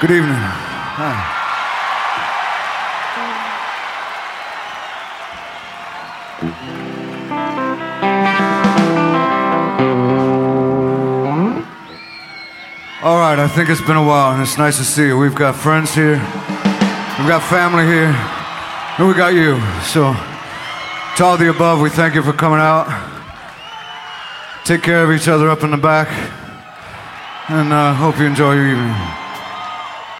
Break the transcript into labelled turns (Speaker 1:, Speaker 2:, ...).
Speaker 1: Good evening. Hi. All right, I think it's been a while, and it's nice to see you. We've got friends here, we've got family here, and we got you. So, to all the above, we thank you for coming out. Take care of each other up in the back, and hope you enjoy your evening.